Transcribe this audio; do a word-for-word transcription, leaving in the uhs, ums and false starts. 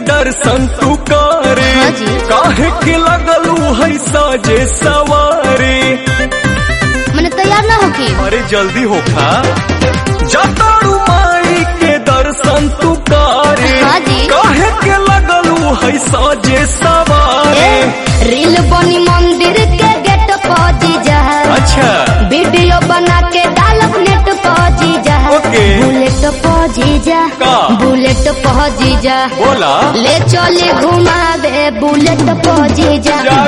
दर्शन तू करे काहे के लगलू है साजे सवारी। मैंने तैयार ना होके अरे जल्दी होखा जातारू माई के दर्शन तू करे काहे के लगलू है साजे सवारी। रील बनी मंदिर के गेट पहुंची जा। अच्छा वीडियो बना के डालब नेट पहुंची जा। बुलेट पहुंची जा बुलेट पहुंची जा बोला ले चले घुमा दे बुलेट पहुंची जा।